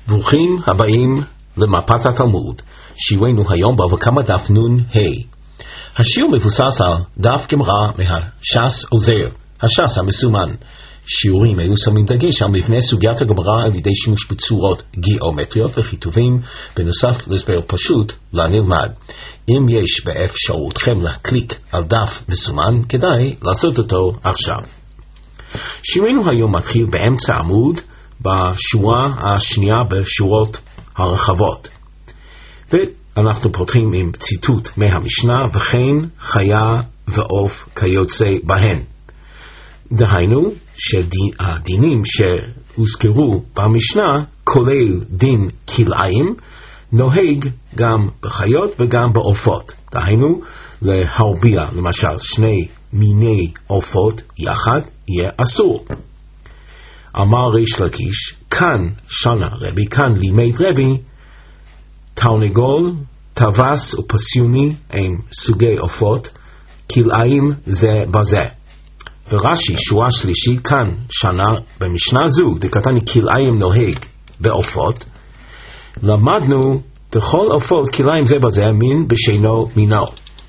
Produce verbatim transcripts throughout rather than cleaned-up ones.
ברוכים הבאים למפת התלמוד. שיעורנו היום בבא קמא דף נון ה'. השיר מבוסס על דף גמרא מהש"ס עוזר, הש"ס המסומן. שיעורים אלו שמים דגש על מבנה סוגיית הגמרא על ידי שימוש בצורות גיאומטריות וכיתובים, בנוסף להסבר פשוט לנלמד. אם יש באפשרותכם להקליק על דף מסומן, כדאי לעשות אותו עכשיו. שיעורנו היום מתחיל באמצע עמוד, בשורה השנייה בשורות הרחבות. ואנחנו פותחים עם ציטוט מהמשנה, וכן חיה ועוף כיוצא בהן. דהיינו שהדינים שהוזכרו במשנה, כולל דין כלאיים, נוהג גם בחיות וגם בעופות. דהיינו להרביע למשל שני מיני עופות יחד יהיה אסור. אמר ריש לקיש, כאן שנה רבי, כאן לימד רבי, תרנגול, טווס ופסיוני הם סוגי עופות, כלאיים זה בזה. ורש"י שורה שלישית, כאן שנה במשנה זו, דקתני כלאיים נוהג בעופות, למדנו בכל עופות כלאיים זה בזה, מין בשינו מינו.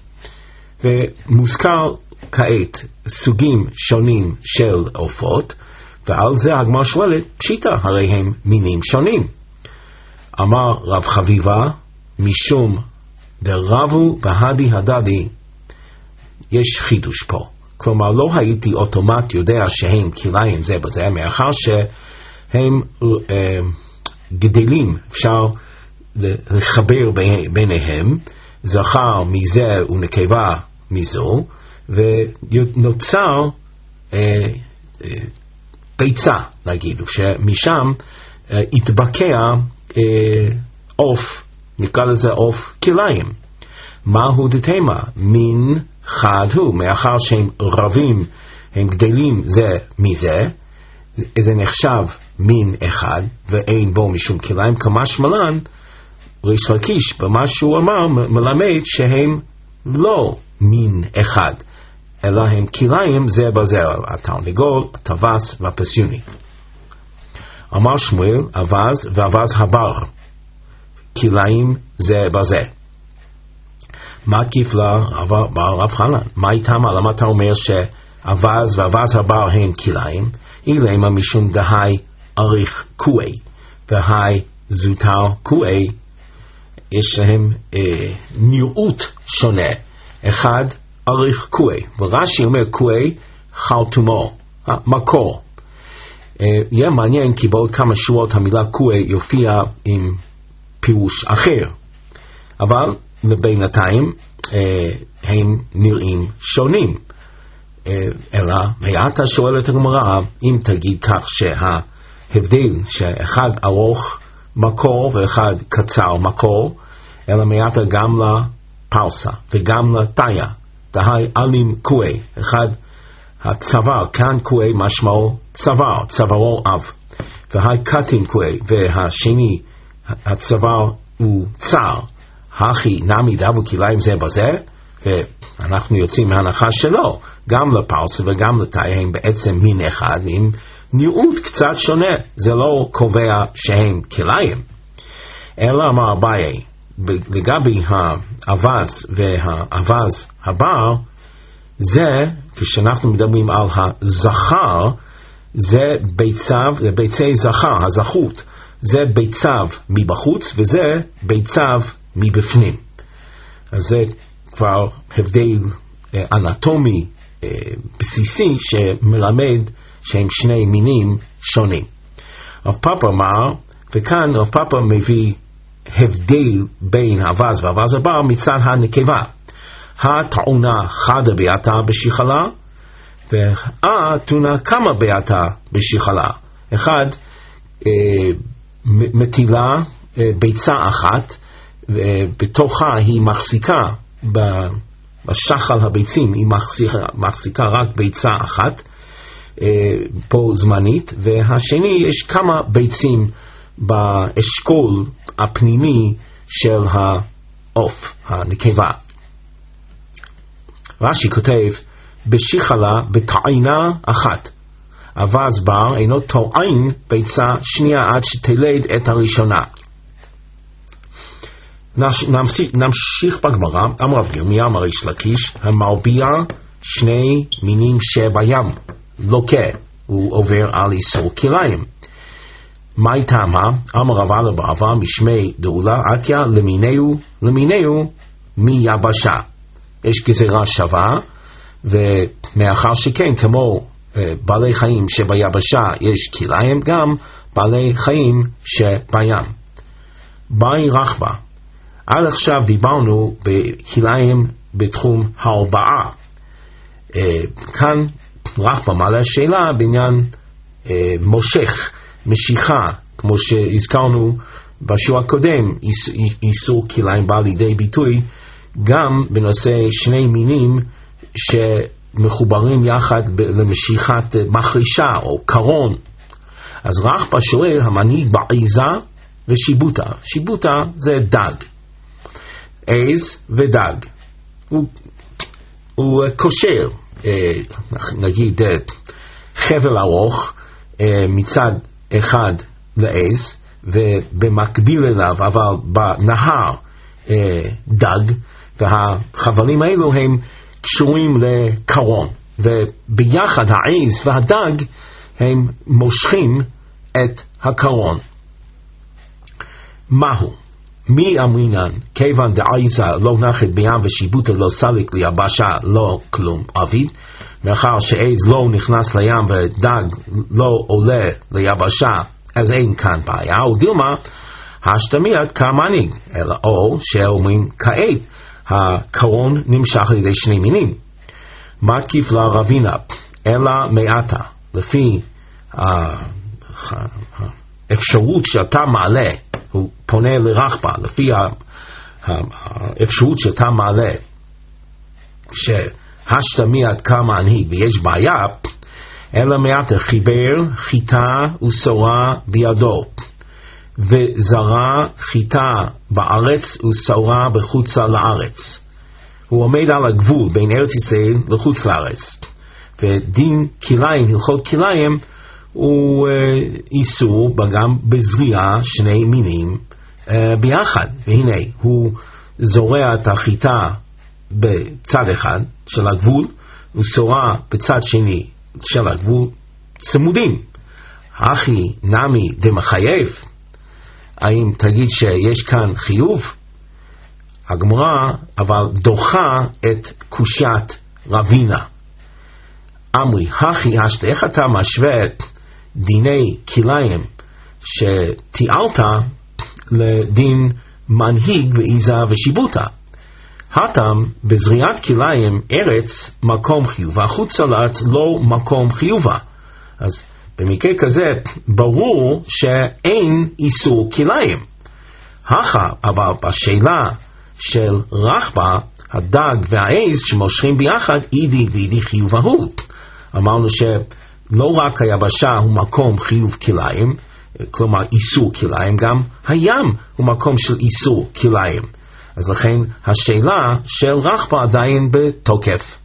ומוזכר כעת סוגים שונים של עופות, ועל זה הגמרא שואלת, פשיטא, הרי הם מינים שונים. אמר רב חביבה, משום דרבו בהדי הדדי, יש חידוש פה. כלומר, לא הייתי אוטומט יודע שהם כלאיים זה בזה, מאחר שהם אה, גדלים, אפשר לחבר ביניהם, זכר מזה ונקבה מזו, ונוצר אה, אה, ביצה, נגיד, שמשם אה, התבקע עוף, אה, נקרא לזה עוף כלאיים. מהו דתמה? מין חד הוא, מאחר שהם רבים, הם גדלים זה מזה, זה נחשב מין אחד, ואין בו משום כלאיים, כמשמען, ריש לקיש, במה שהוא אמר, מלמד שהם לא מין אחד, אלא הם כלאיים זה בזה, התרנגול, הטווס והפסיוני. אמר שמואל, אווז ואווז הבר, כלאיים זה בזה. מה כיף לה רב חנן? מה איתם? למה אתה אומר שאווז ואווז הבר הם כלאיים? אילמה משום דהי אריך קואי, והי זוטר קואי, יש להם אה, נראות שונה. אחד אריך קואי, ורש"י אומר קואי חרטומו, מקור. אה, יהיה מעניין כי בעוד כמה שורות המילה קואי יופיע עם פירוש אחר, אבל לבינתיים אה, הם נראים שונים. אה, אלא מעתה שואלת הגמרא, אם תגיד כך שההבדל שאחד ארוך מקור ואחד קצר מקור, אלא מעתה גם לפרסה וגם לתיה, דהי אלים קואי, אחד הצוואר, כאן קואי משמעו צוואר, צווארו אב, והי קטין קואי, והשני הצוואר הוא צר, הכי נמי דבו כלאיים זה בזה, ואנחנו יוצאים מהנחה שלו, גם לפרסה וגם לתיה הם בעצם מין אחד, עם נראות קצת שונה, זה לא קובע שהם כלאיים. אלא אמר אביי, לגבי האווז והאווז הבר, זה, כשאנחנו מדברים על הזכר, זה ביציו, זה ביצי זכר, הזכות, זה ביציו מבחוץ, וזה ביציו מבפנים. אז זה כבר הבדל אנטומי בסיסי שמלמד שהם שני מינים שונים. רב פאפא אמר, וכאן רב פאפא מביא הבדל בין האווז והאווז הבר מצד הנקבה. הטעונה חדה ביעתה בשיחלה, והטעונה כמה ביעתה בשיחלה. אחד אה, מטילה אה, ביצה אחת, ובתוכה היא מחזיקה בשחל הביצים, היא מחזיקה, מחזיקה רק ביצה אחת, אה, פה זמנית, והשני יש כמה ביצים באשכול הפנימי של העוף, הנקבה. רש"י כותב, בשיחלה בטעינה אחת, אבז בר אינו טוען ביצה שנייה עד שתלד את הראשונה. נמשיך, נמשיך בגמרא. אמר רב ירמיה אמר ריש לקיש, המרביע שני מינים שבים לוקה, הוא עובר על איסור כליים. מהי טעמה? אמר רב אבא בר אבא משמי דאולה עתיה למינהו למינהו מיבשה. יש גזירה שווה, ומאחר שכן כמו בעלי חיים שביבשה יש כליים, גם בעלי חיים שבים. באי רחבה. עד עכשיו דיברנו בכליים בתחום ההרבעה. כאן רחבה מעלה שאלה בעניין מושך, משיכה, כמו שהזכרנו בשיעור הקודם, איסור כליים בא לידי ביטוי גם בנושא שני מינים שמחוברים יחד למשיכת מחרישה או קרון. אז רחבה שואל, המנהיג בעיזה ושיבוטה. שיבוטה זה דג, עז ודג. הוא, הוא קושר, נגיד חבל ארוך מצד אחד לעז, ובמקביל אליו אבל בנהר דג, והחבלים האלו הם קשורים לקרון, וביחד העז והדג הם מושכים את הקרון. מהו? מי אמרינן? כיוון דעיזה לא נחת בים ושיבוטה לא סליק ליבשה לא כלום עביד, מאחר שעז לא נכנס לים ודג לא עולה ליבשה, אז אין כאן בעיה. ודילמה השתמיית כמנהיג, אלא או שאומרים כעת הקרון נמשך על ידי שני מינים. מתקיף לרבינה אלא מעטה, לפי האפשרות שאתה מעלה, הוא פונה לרחבה, לפי האפשרות שאתה מעלה שהשתמיית כמנהיג ויש בעיה, אלא מעטה חיבר חיטה וסורה בידו, וזרה חיטה בארץ וסורה בחוצה לארץ. הוא עומד על הגבול בין ארץ ישראל לחוץ לארץ, ודין כליים, הלכות כליים, הוא איסור גם בזריעה שני מינים ביחד. והנה הוא זורע את החיטה בצד אחד של הגבול וסורה בצד שני של הגבול, צמודים. אחי נמי דמחייב, האם תגיד שיש כאן חיוב? הגמרא אבל דוחה את קושיית רבינה. אמרי, הכי אשת, איך אתה משווה את דיני כליים שתיארת לדין מנהיג ועיזה ושיבוטה? הטם בזריעת כליים ארץ מקום חיובה, חוץ לארץ לא מקום חיובה. אז במקרה כזה ברור שאין איסור כליים. הכה, אבל בשאלה של רחבה, הדג והעז שמושכים ביחד, אידי ואידי חיובה הוא. אמרנו שלא רק היבשה הוא מקום חיוב כליים, כלומר איסור כליים, גם הים הוא מקום של איסור כליים. אז לכן השאלה של רחבה עדיין בתוקף.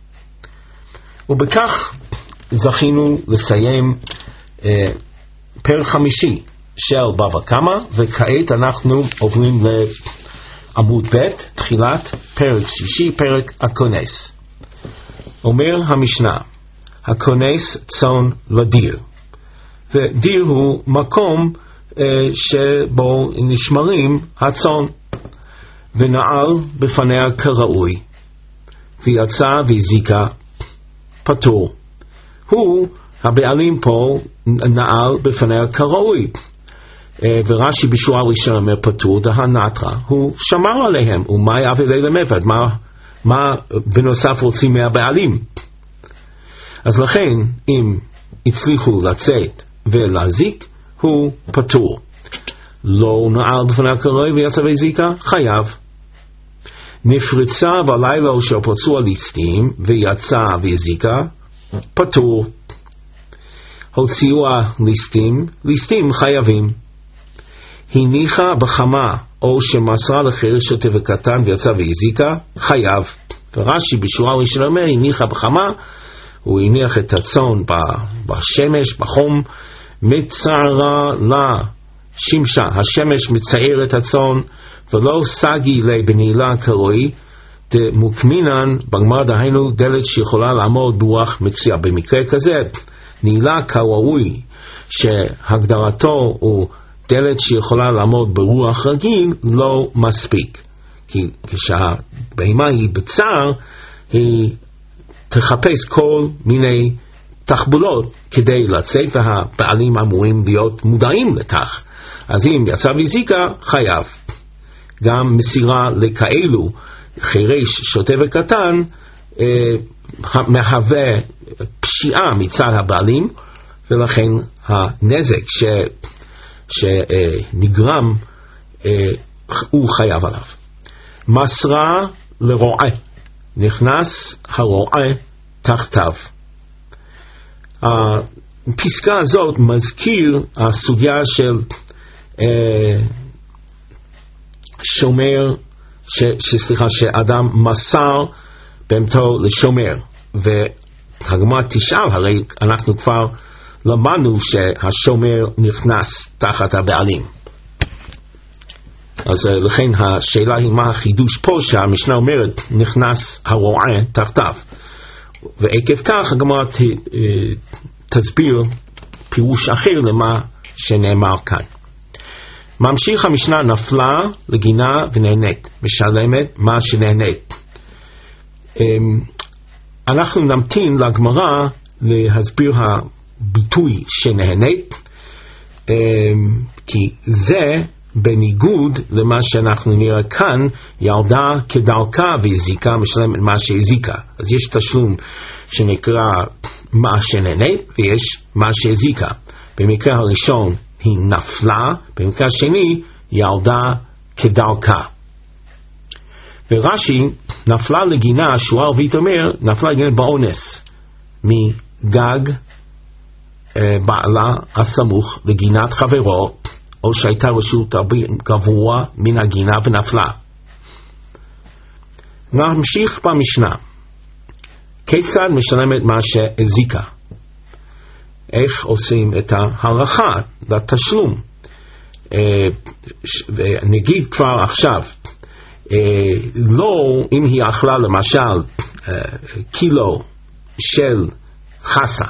ובכך זכינו לסיים אה, פרק חמישי של בבא קמא, וכעת אנחנו עוברים לעמוד ב', תחילת פרק שישי, פרק הכונס. אומר המשנה, הכונס צאן לדיר, ודיר הוא מקום אה, שבו נשמרים הצאן, ונעל בפניה כראוי, ויצא והזיקה פטור. הוא, הבעלים פה, נעל בפניה כראוי, ורש"י בשורה ראשונה אומר פטור, דהן נטרה, הוא שמר עליהם, ומה יעבילי למבד, מה, מה בנוסף רוצים מהבעלים? אז לכן, אם הצליחו לצאת ולהזיק, הוא פטור. לא נעל בפניה כראוי ויצא והזיקה, חייב. נפרצה בלילה שפרצו הליסטים ויצא והזיקה, פטור. הוציאו הליסטים, ליסטים חייבים. הניחה בחמה או שמסרה לחרש שוטה וקטן ויצא והזיקה, חייב. ורש"י בשורה ראשונה אומר, הניחה בחמה הוא הניח את הצאן בשמש, בחום, מצערה לה שמשה, השמש מצער את הצאן, ולא סגי לי בנעילה כרואי, דמוקמינן, בגמרא דהיינו דלת שיכולה לעמוד ברוח מצויה. במקרה כזה, נעילה כראוי, שהגדרתו הוא דלת שיכולה לעמוד ברוח רגיל, לא מספיק. כי כשהבהמה היא בצער, היא תחפש כל מיני תחבולות כדי לצאת, והבעלים אמורים להיות מודעים לכך. אז אם יצא והזיקה, חייב. גם מסירה לכאלו חירש, שוטה וקטן, אה, מהווה פשיעה מצד הבעלים, ולכן הנזק ש, שנגרם אה, הוא חייב עליו. מסרה לרועה, נכנס הרועה תחתיו. הפסקה הזאת מזכיר הסוגיה של אה, שומר, ש, שסליחה, שאדם מסר בהמתו לשומר, והגמרא תשאל, הרי אנחנו כבר למדנו שהשומר נכנס תחת הבעלים. אז לכן השאלה היא מה החידוש פה שהמשנה אומרת נכנס הרועה תחתיו, ועקב כך הגמרא ת, תסביר פירוש אחר למה שנאמר כאן. ממשיך המשנה, נפלה לגינה ונהנית, משלמת מה שנהנית. אנחנו נמתין לגמרא להסביר הביטוי שנהנית, כי זה בניגוד למה שאנחנו נראה כאן, ילדה כדרכה והזיקה משלמת מה שהזיקה. אז יש תשלום שנקרא מה שנהנית ויש מה שהזיקה. במקרה הראשון היא נפלה, במקרה השני ילדה כדרכה. ורש"י, נפלה לגינה, השורה הרביעית אומר, נפלה לגינה באונס, מגג אה, בעלה הסמוך לגינת חברו, או שהייתה רשות גבוה מן הגינה ונפלה. נמשיך במשנה. כיצד משלמת מה שהזיקה? איך עושים את ההערכה לתשלום? ונגיד כבר עכשיו, לא אם היא אכלה למשל קילו של חסה,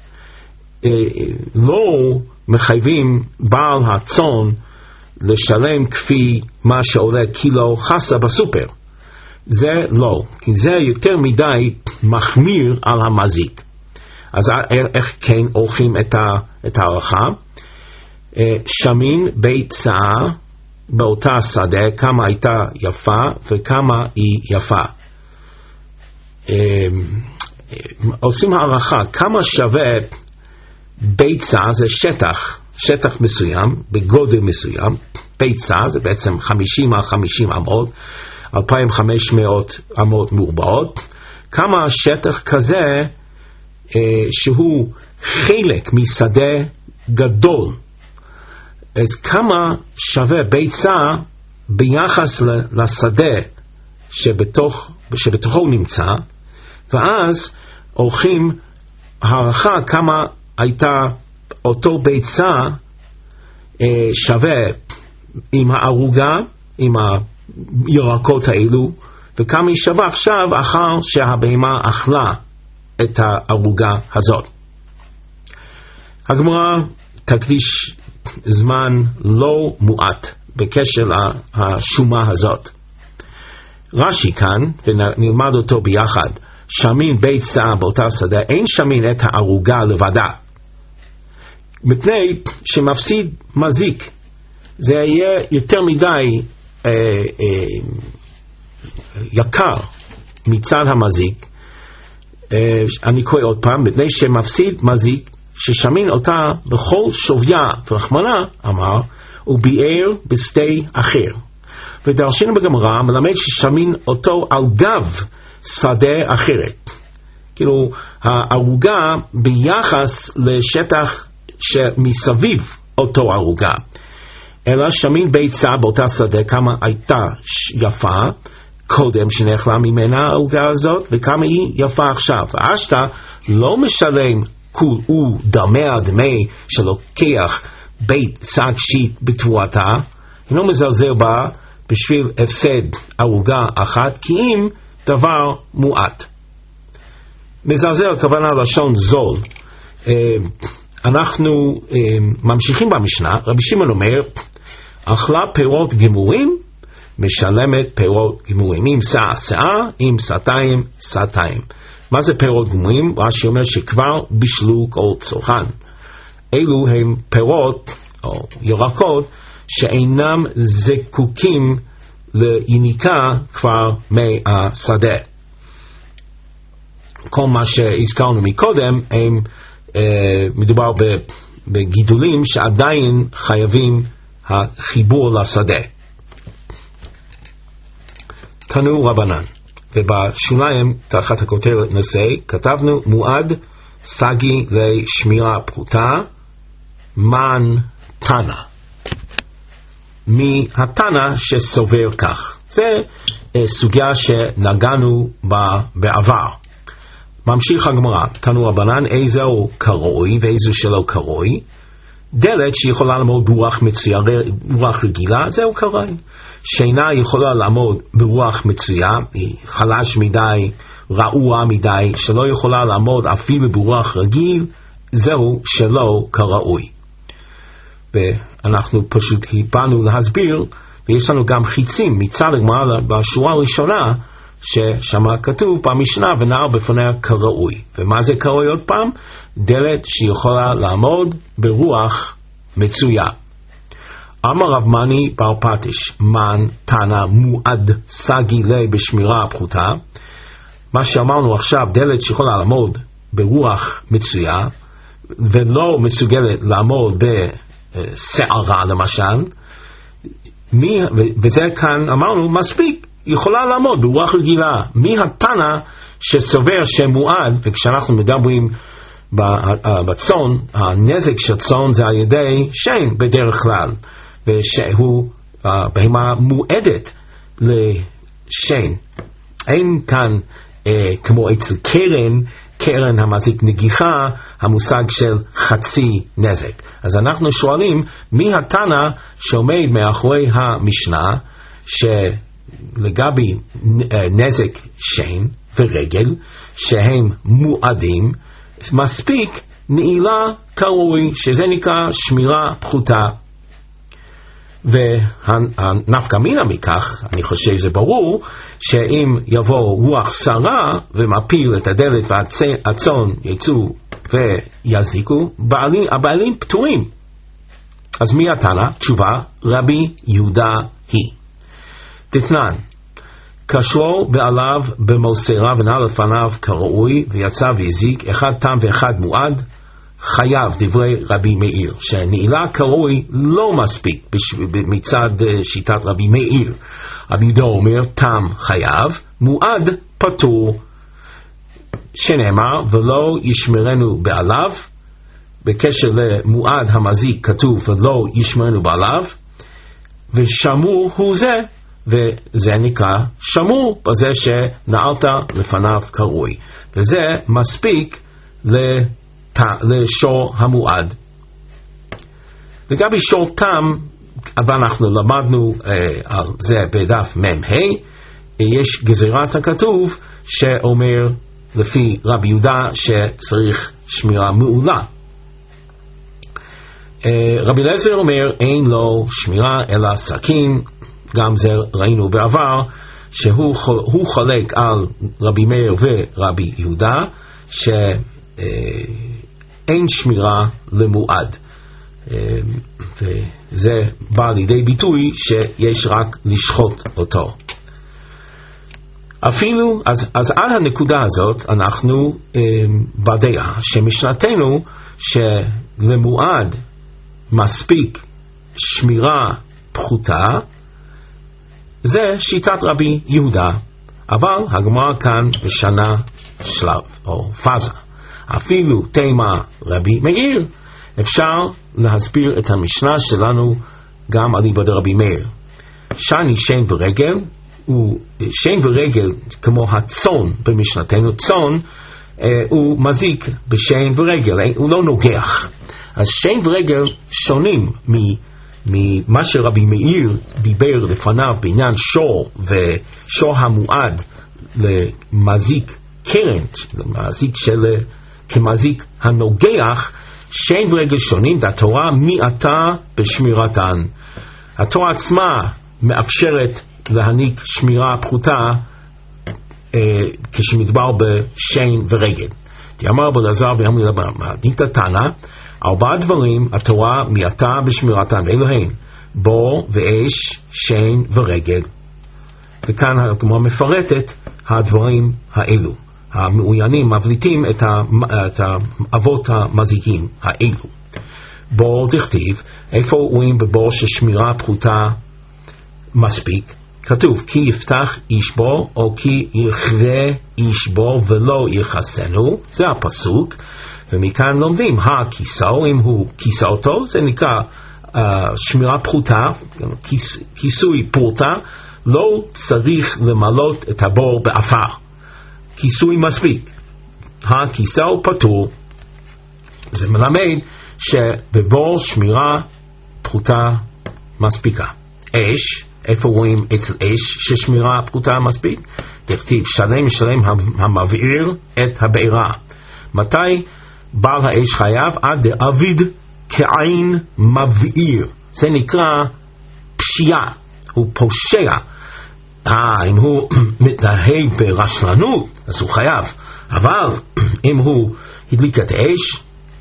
לא מחייבים בעל הצאן לשלם כפי מה שעולה קילו חסה בסופר. זה לא, כי זה יותר מדי מחמיר על המזיק. אז איך כן עורכים את הערכה? שמין ביצה באותה שדה, כמה הייתה יפה וכמה היא יפה. עושים הערכה, כמה שווה ביצה, זה שטח, שטח מסוים, בגודל מסוים. ביצה זה בעצם חמישים על חמישים אמות, אלפיים וחמש מאות אמות מורבעות. כמה שטח כזה אה, שהוא חלק משדה גדול, אז כמה שווה ביצה ביחס לשדה שבתוך, שבתוכו נמצא, ואז עורכים הערכה כמה הייתה אותו ביצה אה, שווה עם הערוגה, עם הירקות האלו, וכמה היא שווה עכשיו אחר שהבהמה אכלה את הערוגה הזאת. הגמרא תקדיש זמן לא מועט בקשר לשומה הזאת. רש"י כאן, ונלמד אותו ביחד, שמין ביצה באותה שדה, אין שמין את הערוגה לבדה, מפני שמפסיד מזיק. זה יהיה יותר מדי אה, אה, יקר מצד המזיק. אה, אני קורא עוד פעם, מפני שמפסיד מזיק, ששמין אותה בכל שוויה ורחמנה, אמר, וביער בשדה אחר. ודרשנו בגמרא מלמד ששמין אותו על גב שדה אחרת. כאילו, הערוגה ביחס לשטח שמסביב אותו ערוגה. אלא שמין ביצה באותה שדה כמה הייתה יפה קודם שנאכלה ממנה הערוגה הזאת, וכמה היא יפה עכשיו. ואשתה לא משלם כול הוא דמי דמי שלוקח בית שק שיט בתבואתה, אינו מזלזל בה בשביל הפסד ערוגה אחת, כי אם דבר מועט. מזלזל הכוונה לשון זול. אנחנו ממשיכים במשנה. רבי שמעון אומר, אכלה פירות גמורים, משלמת פירות גמורים. אם שאה שאה, אם סעתיים סעתיים. מה זה פירות גמורים? רש"י אומר שכבר בישלו כל צורכן. אלו הם פירות או ירקות שאינם זקוקים ליניקה כבר מהשדה. כל מה שהזכרנו מקודם הם אה, מדובר בגידולים שעדיין חייבים החיבור לשדה. תנו רבנן, ובשוליים תחת הכותרת נושא כתבנו מועד סגי לשמירה פחותה מן תנא, מהתנא שסובר כך. זה אה, סוגיה שנגענו בה בעבר. ממשיך הגמרא, תנו רבנן, איזהו קרוי ואיזו שלא קרוי. דלת שיכולה לעמוד ברוח מצויה, רוח רגילה, זהו קרוי. שינה יכולה לעמוד ברוח מצויה, היא חלש מדי, רעוע מדי, שלא יכולה לעמוד אפילו ברוח רגיל, זהו שלא כראוי. ואנחנו פשוט באנו להסביר, ויש לנו גם חיצים מצד הגמרא בשורה הראשונה, ששמה כתוב במשנה ונער בפניה כראוי. ומה זה כראוי עוד פעם? דלת שיכולה לעמוד ברוח מצויה. אמר רב מני בר פטיש, מן תנא מועד סגי לי בשמירה פחותה. מה שאמרנו עכשיו, דלת שיכולה לעמוד ברוח מצויה, ולא מסוגלת לעמוד בסערה למשל, מי, וזה כאן אמרנו מספיק, יכולה לעמוד ברוח רגילה. מי התנא שסובר שמועד, וכשאנחנו מדברים בצאן, הנזק של צאן זה על ידי שן בדרך כלל, ושהוא בהמה מועדת לשן. אין כאן אה, כמו אצל קרן, קרן המזיק נגיחה, המושג של חצי נזק. אז אנחנו שואלים, מי התנא שעומד מאחורי המשנה שלגבי נזק שן ורגל שהם מועדים, מספיק נעילה כראוי, שזה נקרא שמירה פחותה. והנפקא מינה מכך, אני חושב זה ברור, שאם יבוא רוח סערה ומפיל את הדלת והצאן יצאו ויזיקו, בעלים, הבעלים פטורים. אז מי התנא? תשובה, רבי יהודה היא. דתנן, קשרו בעליו במוסרה ונעל לפניו כראוי ויצא והזיק, אחד תם ואחד מועד, חייב דברי רבי מאיר, שנעילה כראוי לא מספיק מצד שיטת רבי מאיר. רבי יהודה אומר תם חייב, מועד פטור, שנאמר ולא ישמרנו בעליו. בקשר למועד המזיק כתוב ולא ישמרנו בעליו, ושמור הוא זה, וזה נקרא שמור בזה שנעלת לפניו כראוי, וזה מספיק ל לשור המועד. לגבי שור תם, אבל אנחנו למדנו אה, על זה בדף מ"ה, יש גזירת הכתוב שאומר לפי רבי יהודה שצריך שמירה מעולה. אה, רבי אליעזר אומר אין לו שמירה אלא סכין, גם זה ראינו בעבר, שהוא הוא חולק על רבי מאיר ורבי יהודה, ש אה, אין שמירה למועד, וזה בא לידי ביטוי שיש רק לשחוט אותו. אפילו, אז, אז על הנקודה הזאת אנחנו בדעה שמשנתנו שלמועד מספיק שמירה פחותה, זה שיטת רבי יהודה, אבל הגמרא כאן משנה שלב או פאזה. אפילו תימה רבי מאיר, אפשר להסביר את המשנה שלנו גם על ידי רבי מאיר. שני שן ורגל, ושן ורגל כמו הצאן במשנתנו, צאן הוא מזיק בשן ורגל, הוא לא נוגח. אז שן ורגל שונים ממה שרבי מאיר דיבר לפניו בעניין שור, ושור המועד למזיק קרן, למזיק של, כמזיק הנוגח. שן ורגל שונים, והתורה מעתה בשמירתן. התורה עצמה מאפשרת להעניק שמירה פחותה אה, כשמדבר בשן ורגל. תאמר רבי אלעזר ואמר רבי דינתא תנא, ארבעה דברים התורה מעתה בשמירתן, ואלו הם בור ואש, שן ורגל. וכאן הגמרא מפרטת הדברים האלו. המעוינים מבליטים את, ה, את האבות המזיקים האלו. בור דכתיב, איפה רואים בבור ששמירה פחותה מספיק? כתוב כי יפתח איש בור או כי יכרה איש בור ולא יכסנו, זה הפסוק, ומכאן לומדים הכיסאו, אם הוא כיסאותו זה נקרא uh, שמירה פחותה, כיס, כיסוי פורטה, לא צריך למלות את הבור באפר, כיסוי מספיק, הכיסאו פטור. זה מלמד שבבור שמירה פחותה מספיקה. אש, איפה רואים אצל אש ששמירה פחותה מספיק? תכתיב שלם שלם המבעיר את הבעירה. מתי בעל האש חייב? עד דאביד כעין מבעיר, זה נקרא פשיעה, הוא פושע. אה, אם הוא מתנהג ברשלנות אז הוא חייב, אבל אם הוא הדליק את האש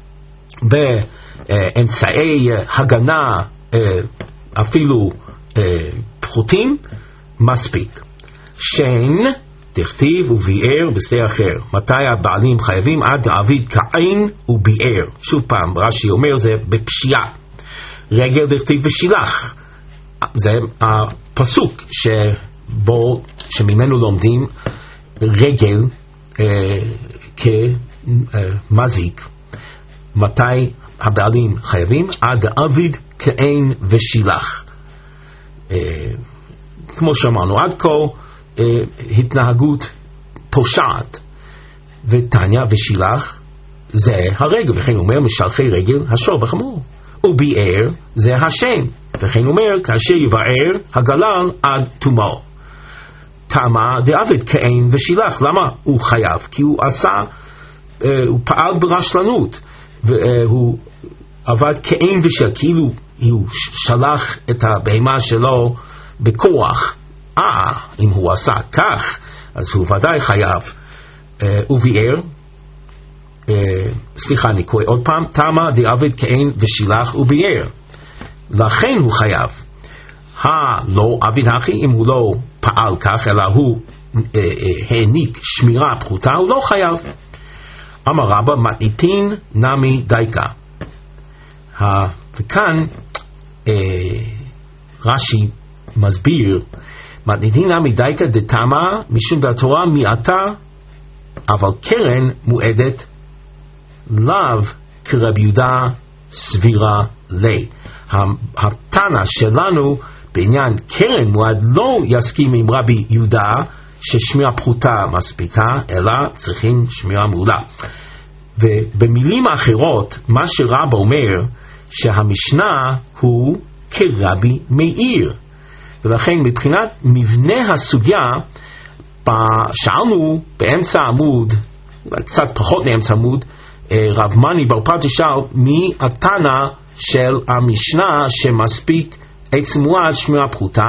באמצעי הגנה אפילו פחותים, מספיק. שן תכתיב וביער בשדה אחר. מתי הבעלים חייבים? עד דאביד כעין וביער. שוב פעם רש"י אומר זה בפשיעה. רגל תכתיב ושילח, זה הפסוק שבו שממנו לומדים רגל אה, כמזיק. מתי הבעלים חייבים? עד דאביד כעין ושילח. אה, כמו שאמרנו עד כה, אה, התנהגות פושעת. ותניא ושילח זה הרגל, וכן אומר משלחי רגל השור בחמור. וביער זה השן, וכן אומר כאשר יבער הגלל עד תומו. תמה דאביד כעין ושילח. למה הוא חייב? כי הוא עשה, אה, הוא פעל ברשלנות, והוא עבד כעין ושילח, כאילו הוא שלח את הבהמה שלו בכוח. אה, אם הוא עשה כך אז הוא ודאי חייב. אה, וביער, אה, סליחה אני קורא עוד פעם, תמה דאביד כעין ושילח וביער, לכן הוא חייב. הלא עביד הכי, אם הוא לא פעל כך אלא הוא אה, אה, העניק שמירה פחותה, הוא לא חייב. אמר רבא מתניתין נמי דייקה. וכאן אה, רש"י מסביר מתניתין נמי דייקה דתמה משום דתורה מעתה אבל קרן מועדת לאו כרבי יהודה סבירה לי. התנא שלנו בעניין קרן מועד לא יסכים עם רבי יהודה ששמירה פחותה מספיקה, אלא צריכים שמירה מעולה. ובמילים אחרות מה שרבא אומר שהמשנה הוא כרבי מאיר, ולכן מבחינת מבנה הסוגיה שאלנו באמצע עמוד, קצת פחות מאמצע עמוד, רב מני בר פרטי שאל מי התנא של המשנה שמספיק עצם מועד שמירה פחותה,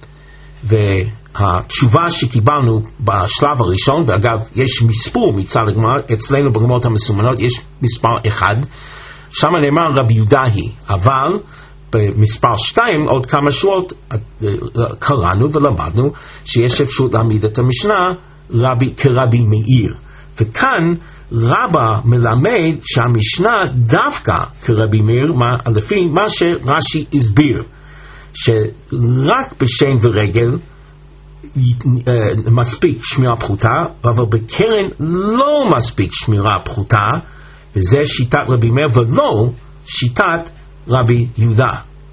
והתשובה שקיבלנו בשלב הראשון, ואגב יש מספור מצד הגמרא, אצלנו בגמרות המסומנות יש מספר אחד, שם נאמר רבי יהודה היא, אבל במספר שתיים עוד כמה שורות קראנו ולמדנו שיש אפשרות להעמיד את המשנה רבי, כרבי מאיר, וכאן רבא מלמד שהמשנה דווקא כרבי מאיר, מה, לפי מה שרש"י הסביר, שרק בשן ורגל מספיק שמירה פחותה, אבל בקרן לא מספיק שמירה פחותה, וזה שיטת רבי מאיר ולא שיטת רבי יהודה.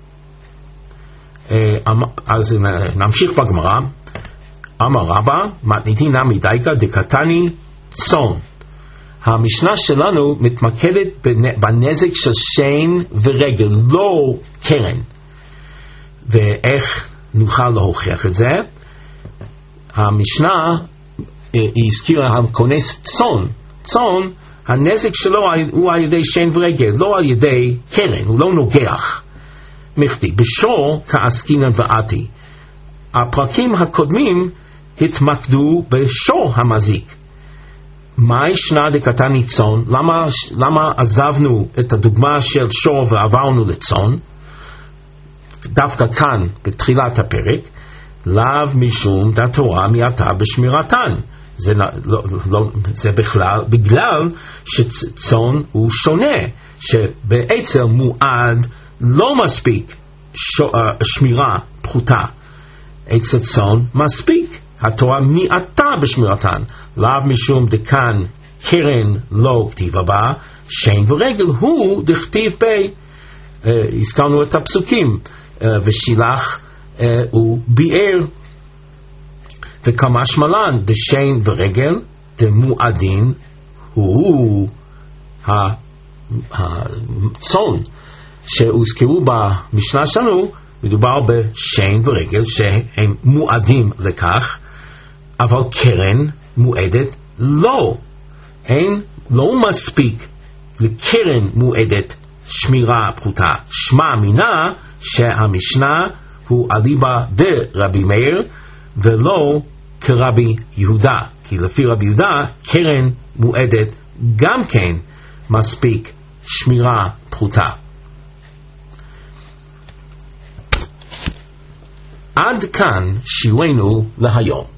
אז נמשיך בגמרא. אמר רבא מתניתין נמי דייקה דקתני צאן. המשנה שלנו מתמקדת בנזק של שן ורגל, לא קרן. ואיך נוכל להוכיח את זה? המשנה היא הזכירה הכונס צאן. צאן, הנזק שלו הוא על ידי שן ורגל, לא על ידי קרן, הוא לא נוגח. מכתיב, בשור כעסקינן ועתי. הפרקים הקודמים התמקדו בשור המזיק. מה ישנה דקתני צאן? למה, למה עזבנו את הדוגמה של שור ועברנו לצאן? דווקא כאן, בתחילת הפרק, לאו משום דתורה מיעטה בשמירתן. זה, לא, לא, זה בכלל, בגלל שצאן הוא שונה, שבעצם מועד לא מספיק ש, uh, שמירה פחותה. עצת צאן מספיק, התורה מיעטה בשמירתן, לאו משום דכאן קרן לא כתיבה בה, שן ורגל הוא דכתיב בי. uh, הזכרנו את הפסוקים, uh, ושילח uh, הוא ביער, וכמה שמלן דשן ורגל דמועדין הוא הצאן שהוזכרו במשנה שלנו. מדובר בשן ורגל שהם מועדים לכך, אבל קרן מועדת לא. אין, לא מספיק לקרן מועדת שמירה פחותה. שמע מינה שהמשנה הוא אליבא דרבי מאיר ולא כרבי יהודה, כי לפי רבי יהודה קרן מועדת גם כן מספיק שמירה פחותה. עד כאן שיעורנו להיום.